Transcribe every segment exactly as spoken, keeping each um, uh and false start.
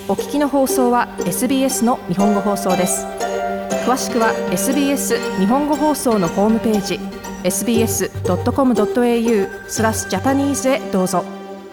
お聞きの放送は エスビーエス の日本語放送です。詳しくは エスビーエス 日本語放送のホームページ エスビーエスドットコムドットエーユー スラスジャパニーズへどうぞ。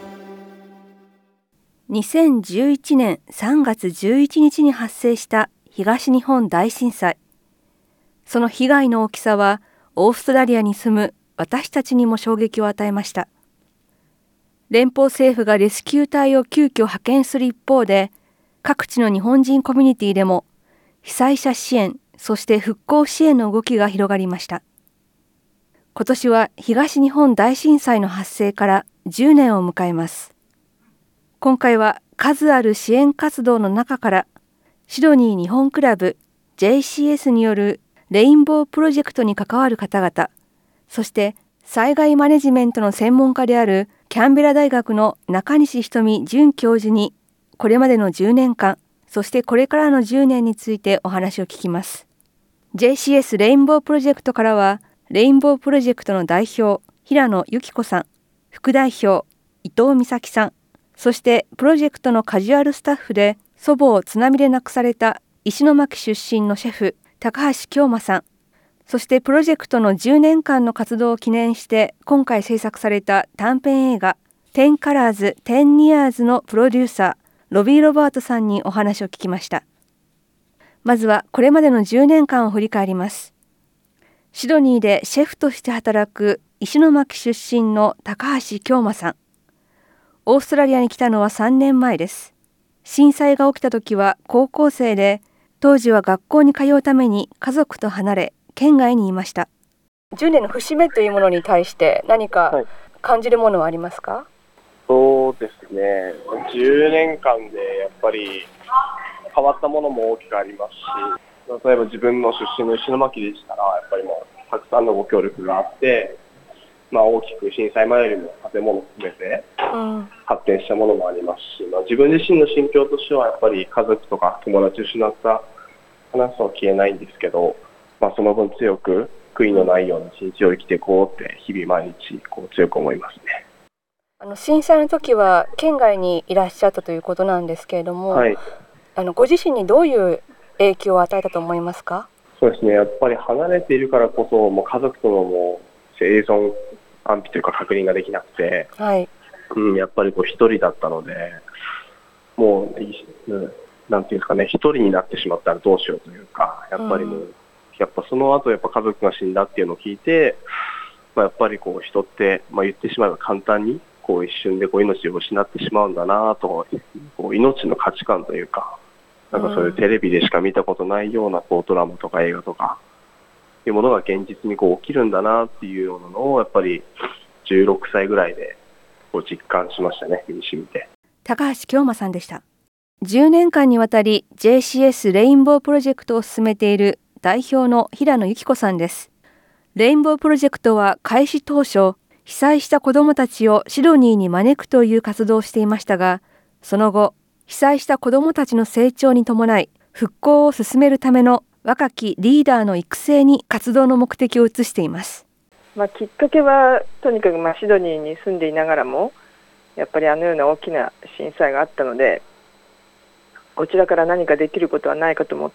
にせんじゅういちねんさんがつじゅういちにちに発生した東日本大震災。その被害の大きさはオーストラリアに住む私たちにも衝撃を与えました。連邦政府がレスキュー隊を急遽派遣する一方で、各地の日本人コミュニティでも被災者支援、そして復興支援の動きが広がりました。今年は東日本大震災の発生からじゅうねんを迎えます。今回は数ある支援活動の中から、シドニー日本クラブ ジェイシーエス によるレインボープロジェクトに関わる方々、そして災害マネジメントの専門家であるキャンベラ大学の中西瞳准教授に、これまでのじゅうねんかん、そしてこれからのじゅうねんについてお話を聞きます。ジェイシーエス レインボープロジェクトからは、レインボープロジェクトの代表、平野由紀子さん、副代表、伊藤美咲さん、そしてプロジェクトのカジュアルスタッフで祖母を津波で亡くされた石巻出身のシェフ、高橋京馬さん、そしてプロジェクトのじゅうねんかんの活動を記念して今回制作された短編映画テンカラーズテンニアーズのプロデューサー、ロビー・ロバートさんにお話を聞きました。まずはこれまでのじゅうねんかんを振り返ります。シドニーでシェフとして働く石巻出身の高橋京馬さん。オーストラリアに来たのはさんねんまえです。震災が起きた時は高校生で、当時は学校に通うために家族と離れ、県外にいました。じゅうねんの節目というものに対して何か感じるものはありますか？はい、 そうですね、じゅうねんかんでやっぱり変わったものも大きくありますし、例えば自分の出身の石巻でしたら、やっぱりもうたくさんのご協力があって、まあ、大きく震災前よりも建物を含めて発展したものもありますし、まあ、自分自身の心境としてはやっぱり家族とか友達を失った話は消えないんですけど、まあ、その分強く悔いのないような一日を生きていこうって日々毎日こう強く思いますね。 あの震災の時は県外にいらっしゃったということなんですけれども、はい、あのご自身にどういう影響を与えたと思いますか？ そうですね、やっぱり離れているからこそ、もう家族とのもう生存安否というか確認ができなくて、はい、うん、やっぱりこう一人だったので、もう、うん、なんていうんですかね、一人になってしまったらどうしようというか、やっぱりもう、うん、やっぱその後やっぱ家族が死んだっていうのを聞いて、まあ、やっぱりこう人って、まあ、言ってしまえば簡単にこう一瞬でこう命を失ってしまうんだなと、こう命の価値観というか、なんかそういうテレビでしか見たことないようなこうドラマとか映画とかいうものが現実にこう起きるんだなっていうようなのをやっぱりじゅうろくさいぐらいでこう実感しましたね、身に染みて。 高橋京馬さんでした。じゅうねんかんにわたり ジェイシーエス レインボープロジェクトを進めている代表の平野由紀子さんです。レインボープロジェクトは開始当初、被災した子どもたちをシドニーに招くという活動をしていましたが、その後、被災した子どもたちの成長に伴い、復興を進めるための若きリーダーの育成に活動の目的を移しています。 まあ、きっかけはとにかくまあシドニーに住んでいながらも、やっぱりあのような大きな震災があったので、こちらから何かできることはないかと思って、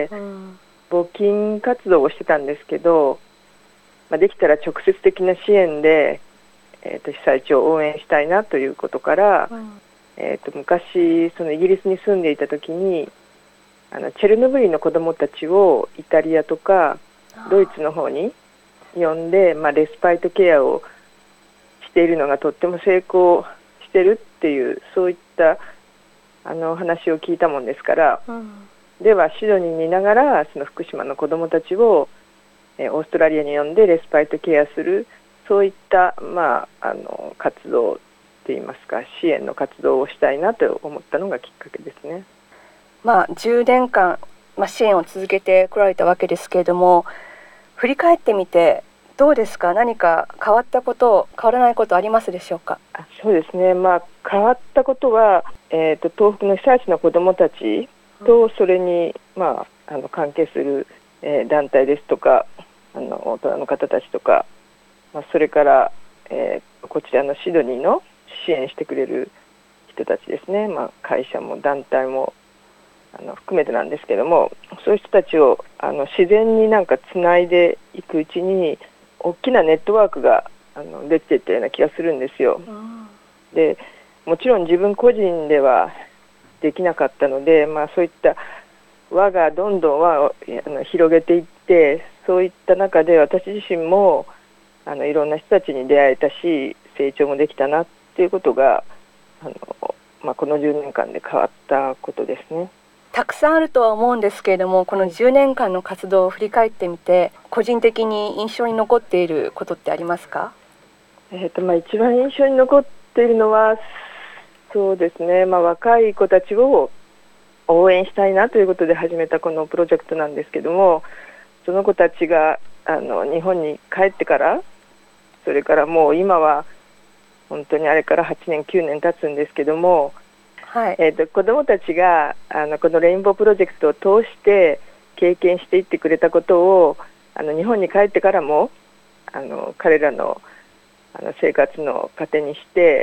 うん、募金活動をしてたんですけど、まあ、できたら直接的な支援で、えー、と被災地を応援したいなということから、うん、えー、と昔そのイギリスに住んでいた時にあのチェルノブイリの子どもたちをイタリアとかドイツの方に呼んで、まあ、レスパイトケアをしているのがとっても成功してるっていう、そういったあの話を聞いたもんですから、うん、ではシドニーにいながらその福島の子どもたちをえオーストラリアに呼んでレスパイトケアする、そういった、まあ、あの活動といいますか支援の活動をしたいなと思ったのがきっかけですね。 まあ、じゅうねんかん、まあ、支援を続けてこられたわけですけれども、振り返ってみてどうですか？何か変わったこと、変わらないことありますでしょうか？ あそうですね、まあ、変わったことは、えーと、東北の被災地の子どもたちとそれに、まあ、あの関係する、えー、団体ですとかあの大人の方たちとか、まあ、それから、えー、こちらのシドニーの支援してくれる人たちですね、まあ、会社も団体もあの含めてなんですけども、そういう人たちをあの自然になんかつないでいくうちに大きなネットワークがあのできていったような気がするんですよ。でもちろん自分個人ではできなかったので、まあ、そういった輪がどんどん輪をあの広げていって、そういった中で私自身もあのいろんな人たちに出会えたし、成長もできたなっていうことがあの、まあ、このじゅうねんかんで変わったことですね。 たくさんあるとは思うんですけれども、このじゅうねんかんの活動を振り返ってみて、個人的に印象に残っていることってありますか？ えーとまあ、一番印象に残っているのはそうですね、まあ、若い子たちを応援したいなということで始めたこのプロジェクトなんですけども、その子たちがあの日本に帰ってから、それからもう今は本当にあれからはちねんきゅうねん経つんですけども、はい、えーと子どもたちがあのこのレインボープロジェクトを通して経験していってくれたことを、あの日本に帰ってからもあの彼らのあの生活の糧にして、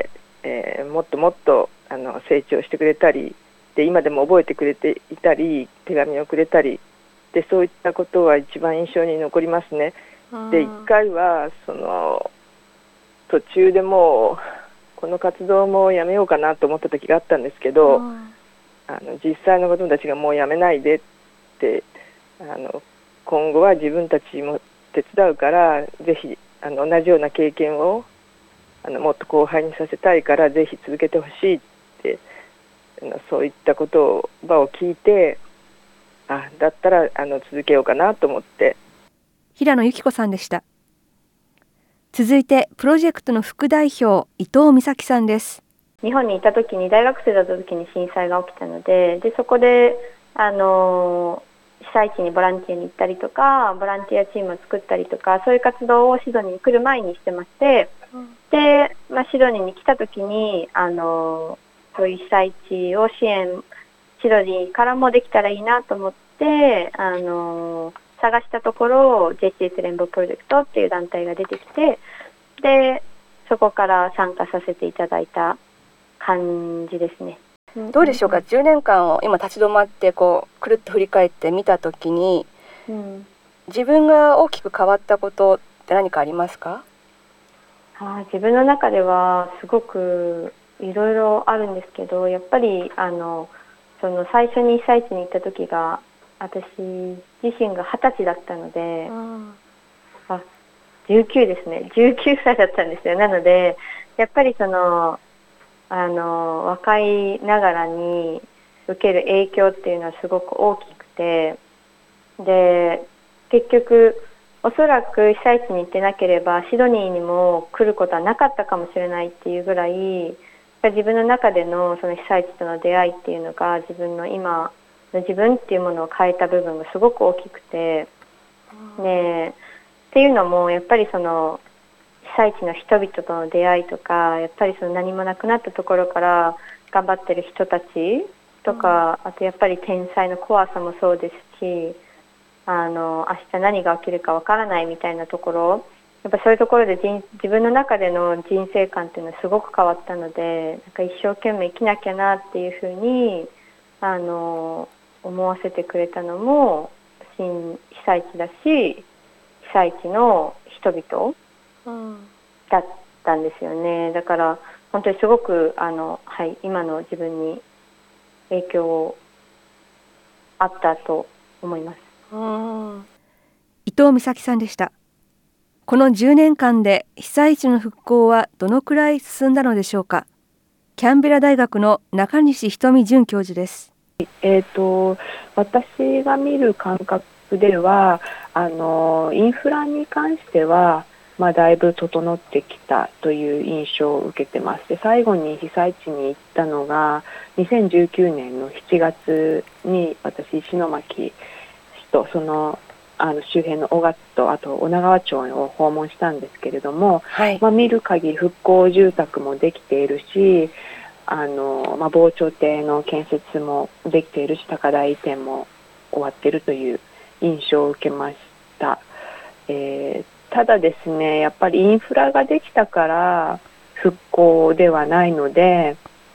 えー、もっともっとあの成長してくれたりで、今でも覚えてくれていたり、手紙をくれたりで、そういったことは一番印象に残りますね。で、いっかいはその途中でもうこの活動もやめようかなと思った時があったんですけど、あの実際の子どもたちがもうやめないでって、あの今後は自分たちも手伝うから、ぜひあの同じような経験をあのもっと後輩にさせたいから、ぜひ続けてほしいって、あのそういったことを場を聞いて、あだったらあの続けようかなと思って。 平野由紀子さんでした。続いてプロジェクトの副代表、伊藤美咲さんです。 日本にいた時に、大学生だった時に震災が起きたので、でそこであの被災地にボランティアに行ったりとか、ボランティアチームを作ったりとか、そういう活動をシドニーに来る前にしてまして、うん、で、まあ、シドニーに来た時にあのそういう被災地を支援、シドニーからもできたらいいなと思ってあの探したところ、 ジェイシーエス レインボープロジェクトっていう団体が出てきて、でそこから参加させていただいた感じですね。 どうでしょうか、じゅうねんかんを今立ち止まってこうくるっと振り返ってみたときに、うん、自分が大きく変わったことって何かありますか？ あ、自分の中ではすごくいろいろあるんですけど、やっぱりあのその最初に被災地に行った時が私自身がはたちだったので、うん、あじゅうきゅうですね、じゅうきゅうさいだったんですよ。なのでやっぱりそのあの若いながらに受ける影響っていうのはすごく大きくて、で結局おそらく被災地に行ってなければシドニーにも来ることはなかったかもしれないっていうぐらい、自分の中でのその被災地との出会いっていうのが自分の今の自分っていうものを変えた部分がすごく大きくて、ね、っていうのもやっぱりその被災地の人々との出会いとか、やっぱりその何もなくなったところから頑張ってる人たちとか、あとやっぱり天災の怖さもそうですし、あの明日何が起きるかわからないみたいなところ、やっぱそういうところで人自分の中での人生観っていうのはすごく変わったので、なんか一生懸命生きなきゃなっていうふうにあの思わせてくれたのも被災地だし、被災地の人々だったんですよね。だから本当にすごくあの、はい、今の自分に影響あったと思います。うん、 伊藤美咲さんでした。このじゅうねんかんで被災地の復興はどのくらい進んだのでしょうか。キャンベラ大学の中西瞳准教授です。 えーと、私が見る感覚ではあのインフラに関しては、まあ、だいぶ整ってきたという印象を受けてます。で、最後に被災地に行ったのがにせんじゅうきゅうねんのしちがつに、私石巻市とそのあの周辺の雄勝とあと女川町を訪問したんですけれども、はい、まあ、見る限り復興住宅もできているし、あの、まあ、防潮堤の建設もできているし、高台移転も終わっているという印象を受けました。えー、ただですね、やっぱりインフラができたから復興ではないので、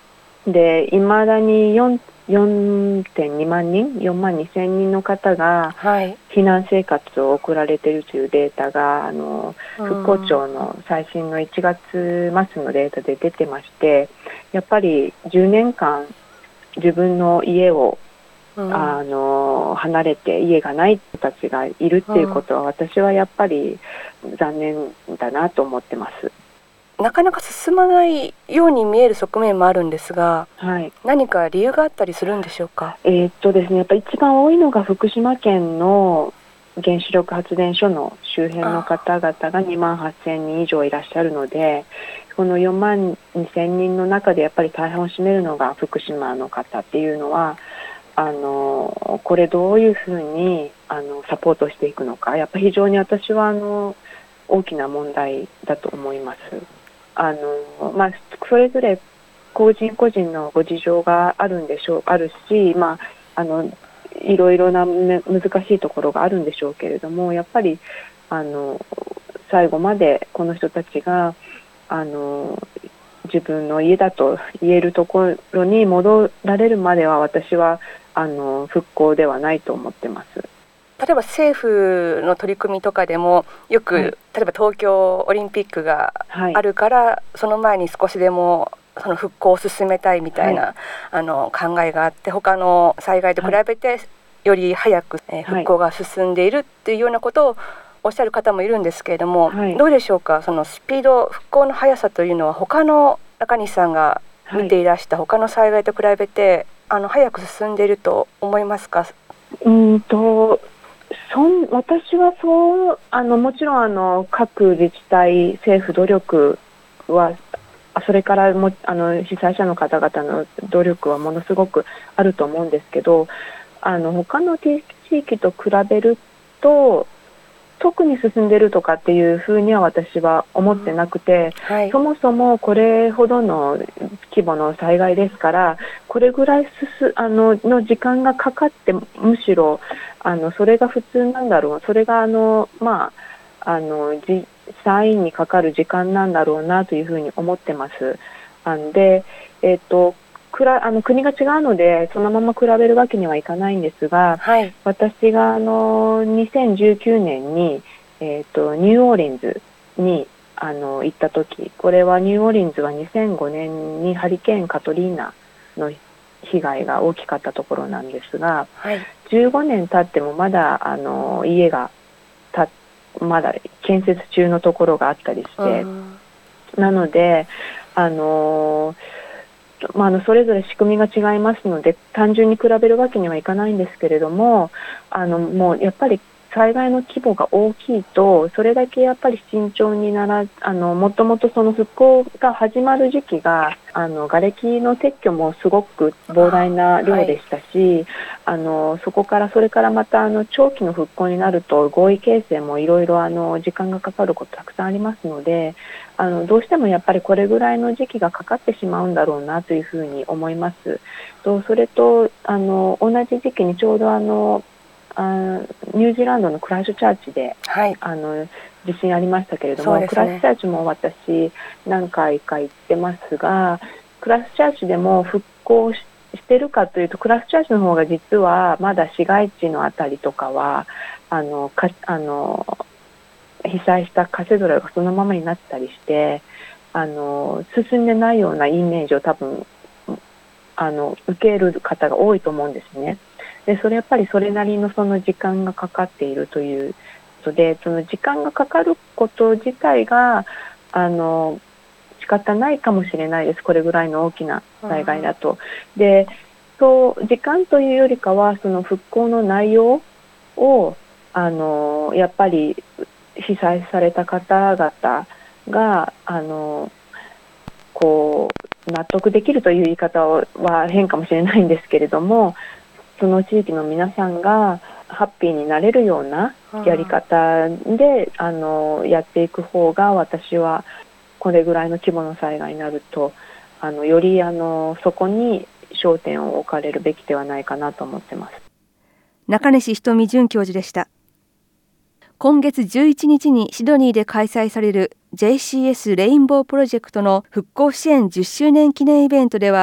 で、いまだに 4, よんてんにまんにん、よんまんにせんにんの方が避難生活を送られているというデータが、あの復興庁の最新のいちがつ末のデータで出てまして、やっぱりじゅうねんかん自分の家を、うん、あの離れて家がない人たちがいるっていうことは、うん、私はやっぱり残念だなと思ってます。 なかなか進まないように見える側面もあるんですが、はい、何か理由があったりするんでしょうか。 えーっとですね、やっぱり一番多いのが福島県の原子力発電所の周辺の方々がにまんはっせんにん以上いらっしゃるので、このよんまんにせんにんの中でやっぱり大半を占めるのが福島の方っていうのは、あのこれどういうふうにあのサポートしていくのか、やっぱり非常に私はあの大きな問題だと思います。あのまあ、それぞれ個人個人のご事情があるんでしょうあるし、まあ、あのいろいろな難しいところがあるんでしょうけれども、やっぱりあの最後までこの人たちがあの自分の家だと言えるところに戻られるまでは、私はあの復興ではないと思ってます。 例えば政府の取り組みとかでもよく、はい、例えば東京オリンピックがあるから、はい、その前に少しでもその復興を進めたいみたいな、はい、あの考えがあって、他の災害と比べてより早く、えー、復興が進んでいるっていうようなことをおっしゃる方もいるんですけれども、はい、どうでしょうか。そのスピード、復興の速さというのは他の中西さんが見ていらした他の災害と比べて、あの早く進んでいると思いますか。 うんとそん私はそうあのもちろんあの各自治体政府努力は、それからもあの被災者の方々の努力はものすごくあると思うんですけど、あの他の地域と比べると特に進んでるとかっていうふうには私は思ってなくて、うんはい、そもそもこれほどの規模の災害ですから、これぐらい進あのの時間がかかって、むしろあのそれが普通なんだろう、それがあの、まあ、あの実際にかかる時間なんだろうなというふうに思ってます。あんで、えーとくらあの国が違うのでそのまま比べるわけにはいかないんですが、はい、私があのにせんじゅうきゅうねんに、えー、とニューオーリンズにあの行った時、これはニューオーリンズはにせんごねんにハリケーンカトリーナの被害が大きかったところなんですが、はい、じゅうごねん経ってもまだあの家がたまだ建設中のところがあったりして、なのであのまあ、あのそれぞれ仕組みが違いますので単純に比べるわけにはいかないんですけれども、あのもうやっぱり災害の規模が大きいとそれだけやっぱり慎重にならあのもともとその復興が始まる時期があの瓦礫の撤去もすごく膨大な量でしたし、はい、あのそこからそれからまたあの長期の復興になると合意形成もいろいろあの時間がかかることたくさんありますので、あのどうしてもやっぱりこれぐらいの時期がかかってしまうんだろうなというふうに思います。とそれとあの同じ時期にちょうどあのあニュージーランドのクライストチャーチで、はい、あの地震ありましたけれども、ね、クライストチャーチも私何回か行ってますが、クライストチャーチでも復興ししてるかというとクライストチャーチの方が実はまだ市街地のあたりとかはあのかあの被災したカセドラルがそのままになったりしてあの進んでないようなイメージを多分あの受ける方が多いと思うんですね。でそれやっぱりそれなりのその時間がかかっているということで、その時間がかかること自体があの仕方ないかもしれないです。これぐらいの大きな災害だと。でそう時間というよりかはその復興の内容をあのやっぱり被災された方々があのこう納得できるという言い方は変かもしれないんですけれども、その地域の皆さんがハッピーになれるようなやり方であのやっていく方が、私はこれぐらいの規模の災害になるとあのよりあのそこに焦点を置かれるべきではないかなと思ってます。 中西瞳准教授でした。今月じゅういちにちにシドニーで開催される ジェイシーエス レインボープロジェクトの復興支援じゅっしゅうねん記念イベントでは、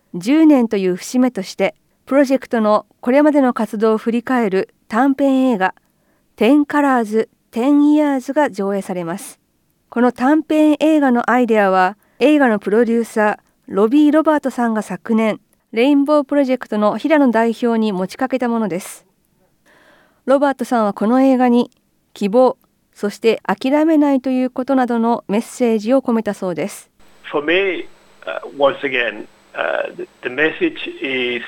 じゅうねんという節目としてプロジェクトのこれまでの活動を振り返る短編映画テンカラーズテンイヤーズが上映されます。この短編映画のアイデアは映画のプロデューサーロビー・ロバートさんが昨年レインボープロジェクトの平野代表に持ちかけたものです。ロバートさんはこの映画に希望、そして諦めないということなどのメッセージを込めたそうです。 For me, uh, once again, uh, the, the message is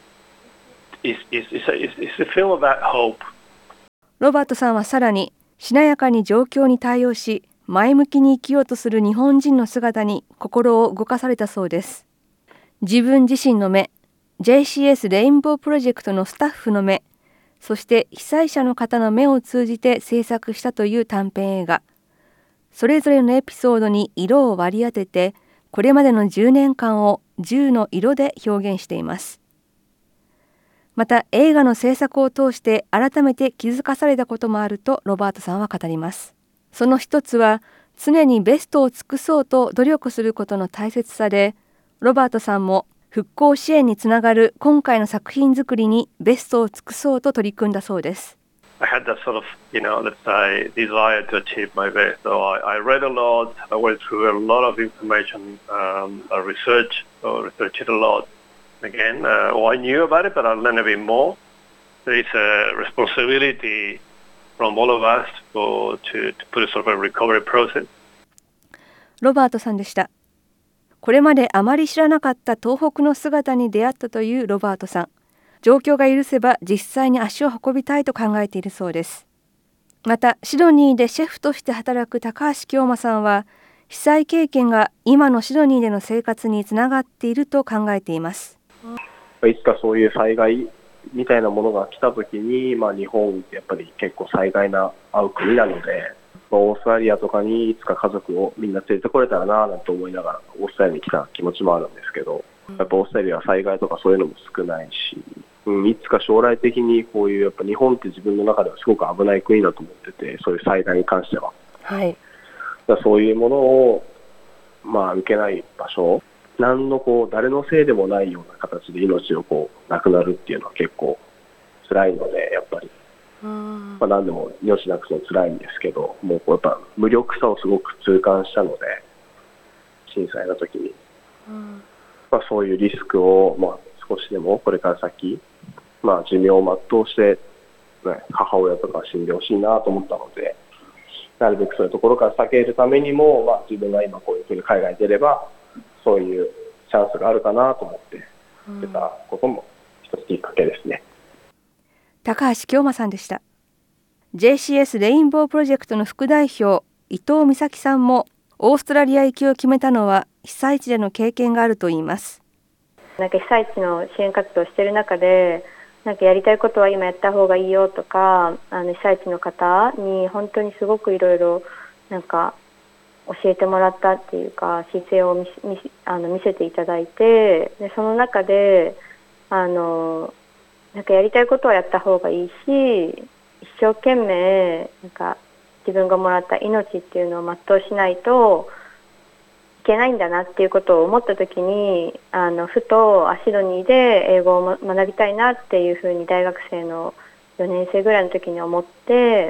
is is is a, is a film about hope. ロバートさんはさらにしなやかに状況に対応し、前向きに生きようとする日本人の姿に心を動かされたそうです。自分自身の目、ジェイシーエス レインボープロジェクトのスタッフの目、そして被災者の方の目を通じて制作したという短編映画。それぞれのエピソードに色を割り当てて、これまでのじゅうねんかんをじゅうの色で表現しています。また映画の制作を通して改めて気づかされたこともあるとロバートさんは語ります。その一つは常にベストを尽くそうと努力することの大切さで、ロバートさんも復興支援につながる今回の作品作りにベストを尽くそうと取り組んだそうです。 I had that sort of, you know, let's say, desire to achieve my best. So I, I read a lot, I went through a lot of information, um, I researched, or researched a lot. Again, uh, well, I knew about it, but I learned a bit more. There is a responsibility from all of us to, to, to put a sort of a recovery process. ロバートさんでした。これまであまり知らなかった東北の姿に出会ったというロバートさん。状況が許せば実際に足を運びたいと考えているそうです。またシドニーでシェフとして働く高橋京馬さんは、被災経験が今のシドニーでの生活につながっていると考えています。 いつかそういう災害みたいなものが来たときに、まあ、日本ってやっぱり結構災害が合う国なので、まあ、オーストラリアとかにいつか家族をみんな連れてこれたらなぁなんて思いながらオーストラリアに来た気持ちもあるんですけど、やっぱオーストラリアは災害とかそういうのも少ないし、うん、いつか将来的にこういうやっぱ日本って自分の中ではすごく危ない国だと思ってて、そういう災害に関しては、 はい、 だからそういうものを、まあ、受けない場所、何のこう誰のせいでもないような形で命をこうなくなるっていうのは結構辛いので、やっぱり、まあ、何でも命なくすの辛いんですけど、もうこうやっぱ無力さをすごく痛感したので、震災の時に、まあ、そういうリスクを、まあ、少しでもこれから先、まあ、寿命を全うして、ね、母親とか死んでほしいなと思ったので、なるべくそういうところから避けるためにも、まあ、自分が今こういうふうに海外に出ればそういうチャンスがあるかなと思って出たことも一つきっかけですね。 高橋京馬さんでした。 ジェイシーエス レインボープロジェクトの副代表伊藤美咲さんも、オーストラリア行きを決めたのは被災地での経験があるといいます。 なんか被災地の支援活動をしている中で、なんかやりたいことは今やった方がいいよとか、あの被災地の方に本当にすごくいろいろなんか教えてもらったっていうか、姿勢を 見, 見, あの見せていただいて、でその中であのなんかやりたいことはやった方がいいし、一生懸命なんか自分がもらった命っていうのを全うしないといけないんだなっていうことを思った時に、あのふとシドニーで英語を学びたいなっていうふうに大学生のよねん生ぐらいの時に思って、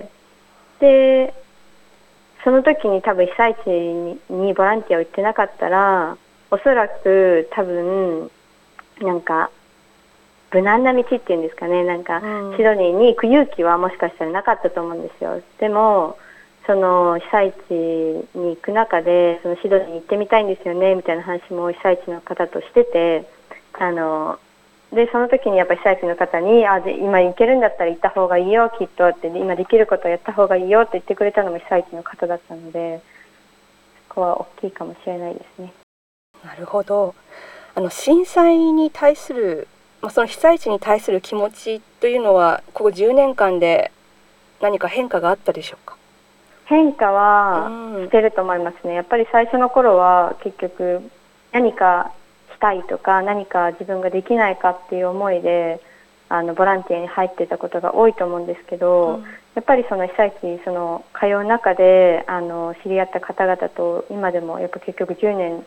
でその時に多分被災地ににボランティアを行ってなかったら、おそらく多分なんか無難な道っていうんですかね、なんかシドニーに行く勇気はもしかしたらなかったと思うんですよ。でもその被災地に行く中で、そのシドニーに行ってみたいんですよねみたいな話も被災地の方としてて、あのでその時にやっぱり被災地の方に、あで今行けるんだったら行った方がいいよきっとって、今できることをやった方がいいよって言ってくれたのも被災地の方だったので、そこは大きいかもしれないですね。 なるほど。あの震災に対する、まあ、その被災地に対する気持ちというのはここじゅうねんかんで何か変化があったでしょうか？ 変化はしてると思いますね。やっぱり最初の頃は結局何かしたいとか何か自分ができないかっていう思いであのボランティアに入ってたことが多いと思うんですけど、うん、やっぱりその被災地その通う中であの知り合った方々と今でもやっぱ結局じゅうねん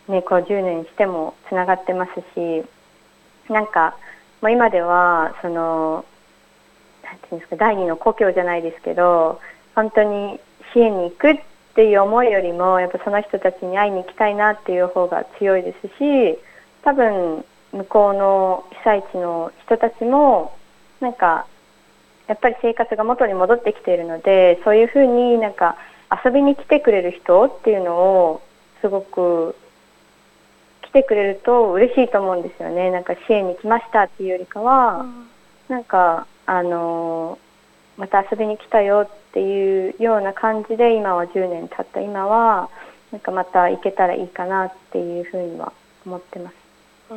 ね、こうじゅうねんしてもつながってますし、なんかもう今ではそのなんていうんですか、第二の故郷じゃないですけど、本当に支援に行くっていう思いよりもやっぱその人たちに会いに行きたいなっていう方が強いですし、多分向こうの被災地の人たちもなんかやっぱり生活が元に戻ってきているので、そういうふうになんか遊びに来てくれる人っていうのをすごく来てくれると嬉しいと思うんですよね。なんか支援に来ましたっていうよりかは、うん、なんかあのまた遊びに来たよっていうような感じで、今はじゅうねん経った今はなんかまた行けたらいいかなっていうふうには思ってます。 うん、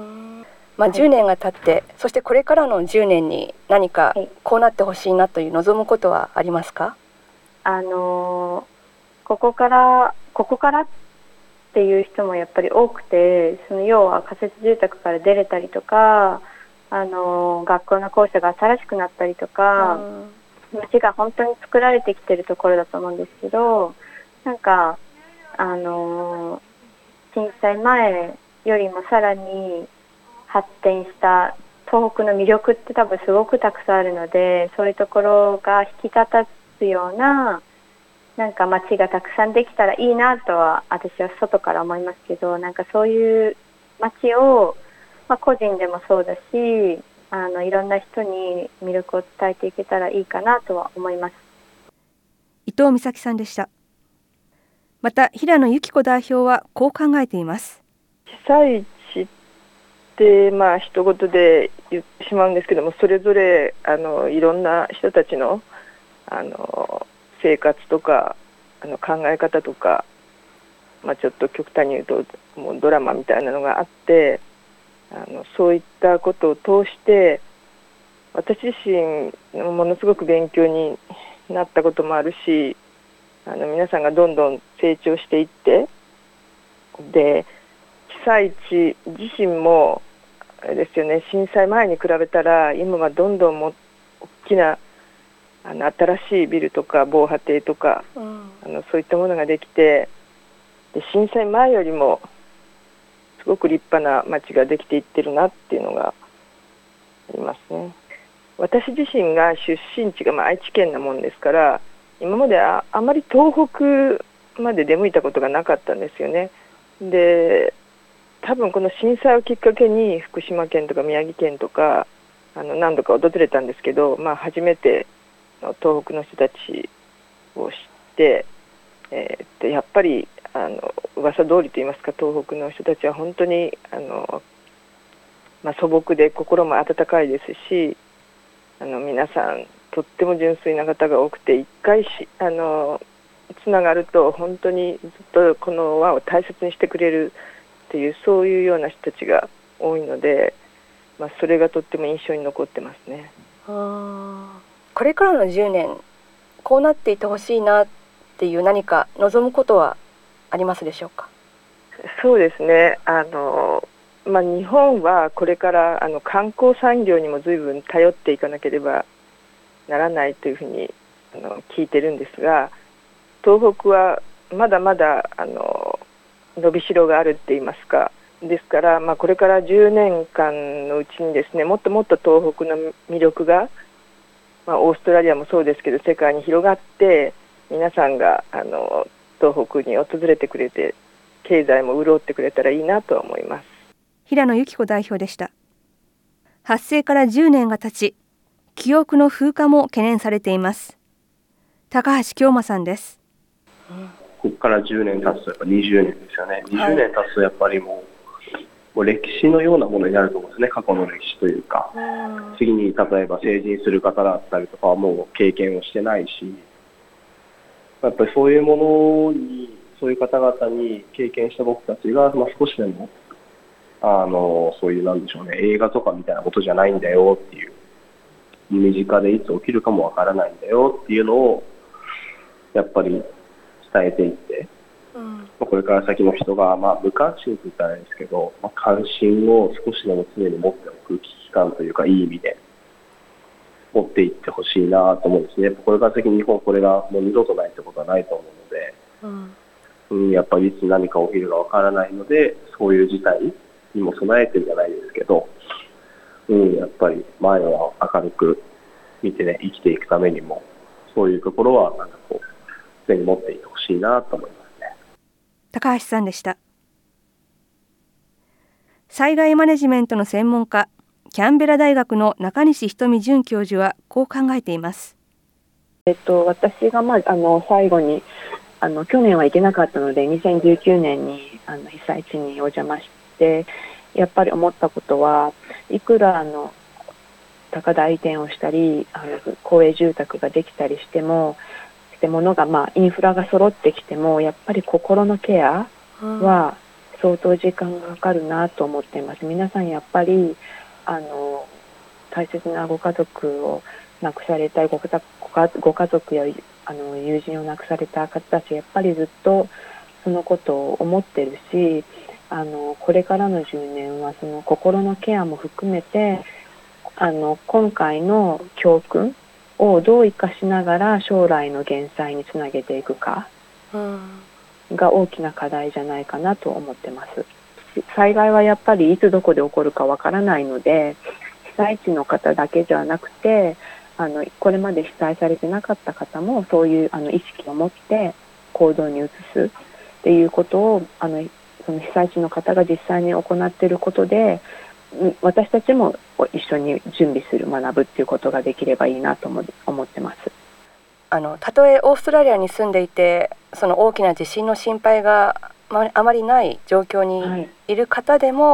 まあ、じゅうねんが経って、はい、そしてこれからのじゅうねんに何かこうなってほしいなという望むことはありますか？ あのここからここからっていう人もやっぱり多くて、その要は仮設住宅から出れたりとか、あの学校の校舎が新しくなったりとか、街が本当に作られてきてるところだと思うんですけど、なんかあの震災前よりもさらに発展した東北の魅力って多分すごくたくさんあるので、そういうところが引き立たすようななんか街がたくさんできたらいいなとは私は外から思いますけど、なんかそういう街を、まあ、個人でもそうだし、あのいろんな人に魅力を伝えていけたらいいかなとは思います。 伊藤美咲さんでした。また平野由紀子代表はこう考えています。 被災地ってまあ一言で言ってしまうんですけども、それぞれあのいろんな人たちのあの生活とかあの考え方とか、まあ、ちょっと極端に言うともうドラマみたいなのがあって、あのそういったことを通して私自身ものすごく勉強になったこともあるし、あの皆さんがどんどん成長していって、で被災地自身もあれですよね、震災前に比べたら今はどんどんも大きなあの新しいビルとか防波堤とか、うん、あのそういったものができて、で震災前よりもすごく立派な街ができていってるなっていうのがありますね。私自身が出身地が、まあ、愛知県なもんですから、今まで あ, あまり東北まで出向いたことがなかったんですよね。で多分この震災をきっかけに福島県とか宮城県とかあの何度か訪れたんですけど、まあ、初めて東北の人たちを知って、えー、っとやっぱりあの噂通りといいますか、東北の人たちは本当にあの、まあ、素朴で心も温かいですし、あの皆さんとっても純粋な方が多くて、一回しあのつながると本当にずっとこの輪を大切にしてくれるっていう、そういうような人たちが多いので、まあ、それがとっても印象に残ってますね。 あ、これからのじゅうねんこうなっていてほしいなっていう何か望むことはありますでしょうか？ そうですね、あの、まあ、日本はこれからあの観光産業にも随分頼っていかなければならないというふうにあの聞いてるんですが、東北はまだまだあの伸びしろがあるって言いますか、ですから、まあ、これからじゅうねんかんのうちにですね、もっともっと東北の魅力が、まあ、オーストラリアもそうですけど世界に広がって、皆さんがあの東北に訪れてくれて経済も潤ってくれたらいいなとは思います。 平野由紀子代表でした。発生からじゅうねんが経ち、記憶の風化も懸念されています。高橋京馬さんです。 ここからじゅうねん経つとやっぱにじゅうねんですよね。にじゅうねん経つとやっぱりもう、もう歴史のようなものになると思うんですね。過去の歴史というか、次に例えば成人する方だったりとかはもう経験をしてないし、やっぱりそういうものに、そういう方々に経験した僕たちが、まあ、少しでもあのそういうなんでしょうね、映画とかみたいなことじゃないんだよっていう、身近でいつ起きるかもわからないんだよっていうのをやっぱり伝えていって、うん、これから先の人が、まあ、無関心と言ったらいいですけど、まあ、関心を少しでも常に持っておく危機感というか、いい意味で持っていってほしいなと思うんですね。これから先日本これがもう二度とないってことはないと思うので、うん、 うん、やっぱりいつ何か起きるかわからないので、そういう事態にも備えてるじゃないですけど、うん、やっぱり前を明るく見てね、生きていくためにも、そういうところはなんかこう常に持っていてほしいなと思いますね。 高橋さんでした。災害マネジメントの専門家、キャンベラ大学の中西瞳准教授はこう考えています。 えっと、私が、まあ、あの最後にあの去年は行けなかったのでにせんじゅうきゅうねんにあの被災地にお邪魔して、やっぱり思ったことは、いくらあの高台移転をしたりあの公営住宅ができたりしてもしてものが、まあ、インフラが揃ってきても、やっぱり心のケアは相当時間がかかるなと思っています。皆さんやっぱりあの大切なご家族を亡くされたご家ご家族やあの友人を亡くされた方たち、やっぱりずっとそのことを思ってるし、あのこれからのじゅうねんはその心のケアも含めて、あの今回の教訓をどう生かしながら将来の減災につなげていくかが大きな課題じゃないかなと思ってます。災害はやっぱりいつどこで起こるかわからないので、被災地の方だけじゃなくて、あのこれまで被災されてなかった方もそういうあの意識を持って行動に移すっていうことを、あのその被災地の方が実際に行っていることで、私たちも一緒に準備する、学ぶっていうことができればいいなと思ってます。 あのたとえオーストラリアに住んでいて、その大きな地震の心配があまりない状況にいる方でも、はい、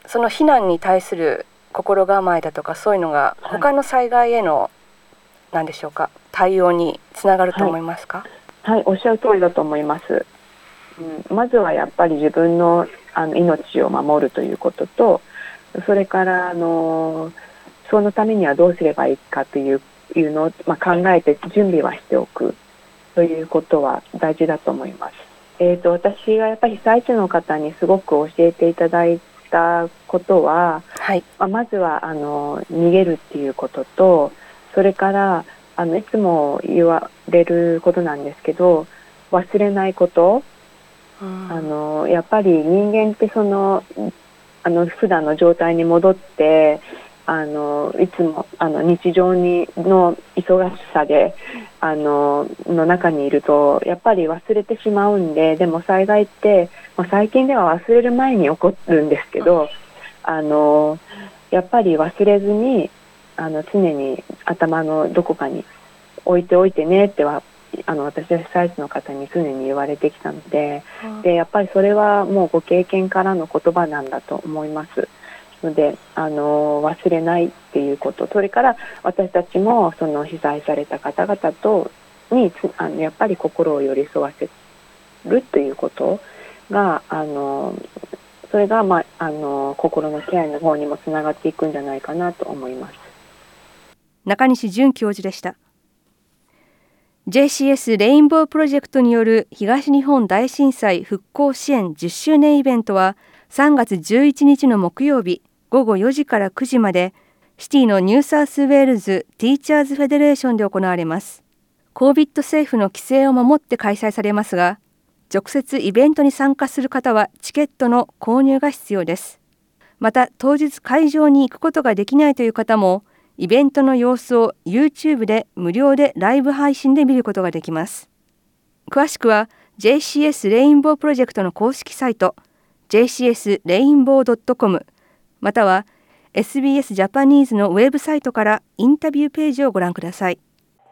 その避難に対する心構えだとか、そういうのが他の災害への、はい、何でしょうか、対応につながると思いますか？ はい、はい、おっしゃる通りだと思います。うん、まずはやっぱり自分の、あの命を守るということと、それからあのそのためにはどうすればいいかという、いうのを、まあ、考えて準備はしておくということは大事だと思います。えーと、私がやっぱり被災地の方にすごく教えていただいたことは、はい、まあ、まずはあの逃げるっていうことと、それからあのいつも言われることなんですけど、忘れないこと、うん、あのやっぱり人間ってそのあの普段の状態に戻ってあのいつもあの日常にの忙しさであのの中にいるとやっぱり忘れてしまうんで、でも災害って、まあ、最近では忘れる前に起こるんですけど、あのやっぱり忘れずにあの常に頭のどこかに置いておいてねってはあの私は被災地の方に常に言われてきたので、でやっぱりそれはもうご経験からの言葉なんだと思いますので、あの忘れないっていうこと、それから私たちもその被災された方々とにあのやっぱり心を寄り添わせるということが、あのそれが、まあ、あの心のケアの方にもつながっていくんじゃないかなと思います。 中西准教授でした。ジェイシーエス レインボープロジェクトによる東日本大震災復興支援じゅっしゅうねんイベントはさんがつじゅういちにちの木曜日ごごよじからくじまでシティのニューサウスウェールズティーチャーズフェデレーションで行われます。コービッド 政府の規制を守って開催されますが、直接イベントに参加する方はチケットの購入が必要です。また当日会場に行くことができないという方も、イベントの様子を YouTube で無料でライブ配信で見ることができます。詳しくは ジェイシーエス レインボープロジェクトの公式サイト ジェイシーエスレインボードットコム または エスビーエス ジャパニーズのウェブサイトからインタビューページをご覧ください。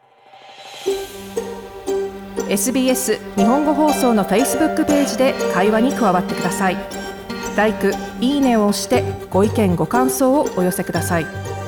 エスビーエス 日本語放送の Facebook ページで会話に加わってください。ライク、いいねを押してご意見ご感想をお寄せください。